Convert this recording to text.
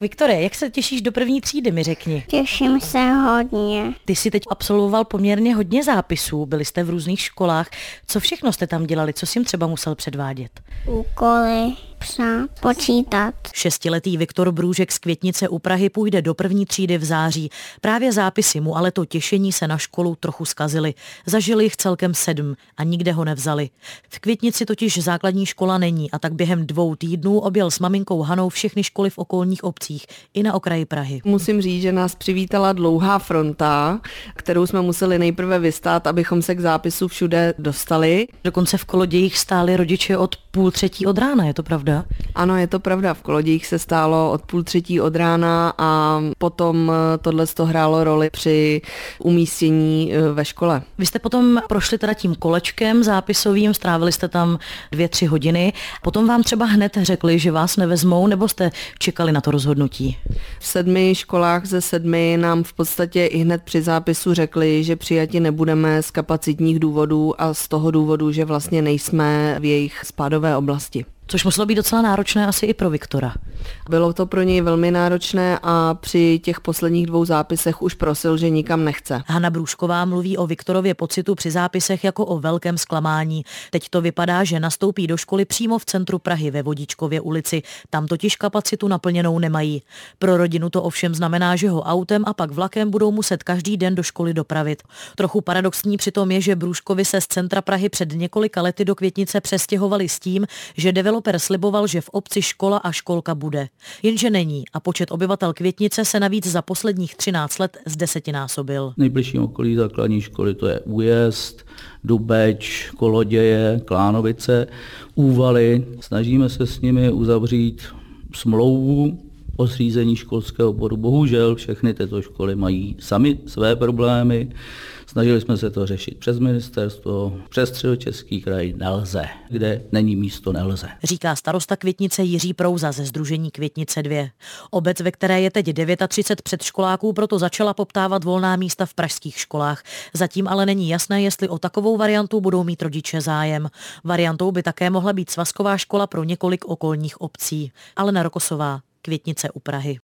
Viktorie, jak se těšíš do první třídy, mi řekni. Těším se hodně. Ty jsi teď absolvoval poměrně hodně zápisů, byli jste v různých školách. Co všechno jste tam dělali, co jsi jim třeba musel předvádět? Úkoly, psát, počítat. Šestiletý Viktor Brůžek z Květnice u Prahy půjde do první třídy v září. Právě zápisy mu ale to těšení se na školu trochu zkazily. Zažili jich celkem 7 a nikde ho nevzali. V Květnici totiž základní škola není a tak během 2 týdnů objel s maminkou Hanou všechny školy v okolních obcích i na okraji Prahy. Musím říct, že nás přivítala dlouhá fronta, kterou jsme museli nejprve vystát, abychom se k zápisu všude dostali. Dokonce v Kolodějích stáli rodiče od 2:30 od rána, je to pravda? Ano, je to pravda. V Kolodějích se stálo od 2:30 od rána a potom tohle hrálo roli při umístění ve škole. Vy jste potom prošli teda tím kolečkem zápisovým, strávili jste tam 2-3 hodiny. Potom vám třeba hned řekli, že vás nevezmou, nebo jste čekali na to rozhodnutí? V 7 školách ze 7 nám v podstatě i hned při zápisu řekli, že přijati nebudeme z kapacitních důvodů a z toho důvodu, že vlastně nejsme v jejich spádové oblasti. Což muselo být docela náročné asi i pro Viktora. Bylo to pro něj velmi náročné a při těch posledních 2 zápisech už prosil, že nikam nechce. Hana Brůžková mluví o Viktorově pocitu při zápisech jako o velkém zklamání. Teď to vypadá, že nastoupí do školy přímo v centru Prahy ve Vodičkově ulici. Tam totiž kapacitu naplněnou nemají. Pro rodinu to ovšem znamená, že ho autem a pak vlakem budou muset každý den do školy dopravit. Trochu paradoxní přitom je, že Brůžkovi se z centra Prahy před několika lety do Květnice přestěhovali s tím, že developer sliboval, že v obci škola a školka bude. Jenže není a počet obyvatel Květnice se navíc za posledních 13 let zdesetnásobil. Nejbližším okolí základní školy to je Újezd, Dubeč, Koloděje, Klánovice, Úvaly. Snažíme se s nimi uzavřít smlouvu o zřízení školského oboru. Bohužel všechny tyto školy mají sami své problémy. Snažili jsme se to řešit přes ministerstvo, přes Středočeský kraj nelze. Kde není místo, nelze. Říká starosta Květnice Jiří Prouza ze sdružení Květnice 2. Obec, ve které je teď 39 předškoláků, proto začala poptávat volná místa v pražských školách. Zatím ale není jasné, jestli o takovou variantu budou mít rodiče zájem. Variantou by také mohla být svazková škola pro několik okolních obcí. Alena Rokosová, Květnice u Prahy.